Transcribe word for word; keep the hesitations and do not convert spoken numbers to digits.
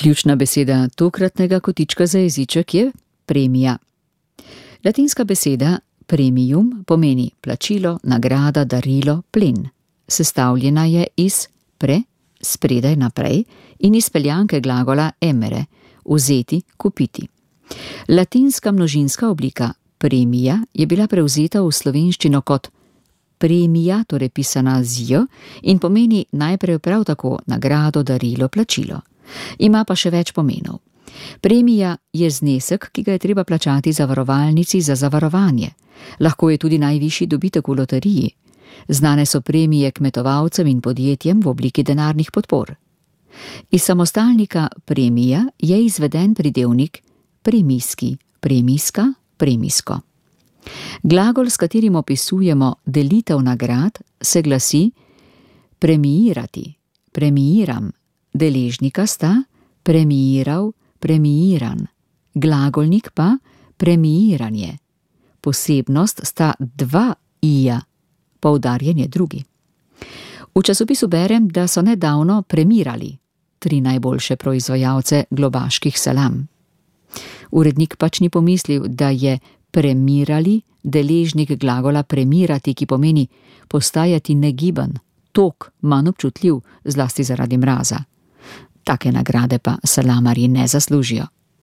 Ključna beseda tokratnega kotička za jeziček je premija. Latinska beseda premium pomeni plačilo, nagrada, darilo, plen. Sestavljena je iz pre, spredaj naprej, in iz peljanke glagola emere, vzeti, kupiti. Latinska množinska oblika premija je bila prevzeta v slovenščino kot premija, torej pisana z j, in pomeni najprej prav tako nagrado, darilo, plačilo. Ima pa še več pomenov. Premija je znesek, ki ga je treba plačati zavarovalnici za zavarovanje. Lahko je tudi najvišji dobitek v loteriji. Znane so premije kmetovalcem in podjetjem v obliki denarnih podpor. Iz samostalnika premija je izveden pridevnik premijski, premijska, premijsko. Glagol, s katerim opisujemo delitev nagrad, se glasi premiirati, premiiram. Deležnika sta premiiral, premiiran. Glagolnik pa premiiranje. Posebnost sta dva ija, poudarjen je drugi. V časopisu berem, da so nedavno premirali tri najboljše proizvajalce globaških salam. Urednik pač ni pomislil, da je premirali deležnik glagola premirati, ki pomeni postajati negiben, tok, manj občutljiv, zlasti zaradi mraza. Take nagrade pa salamarji ne zaslužijo.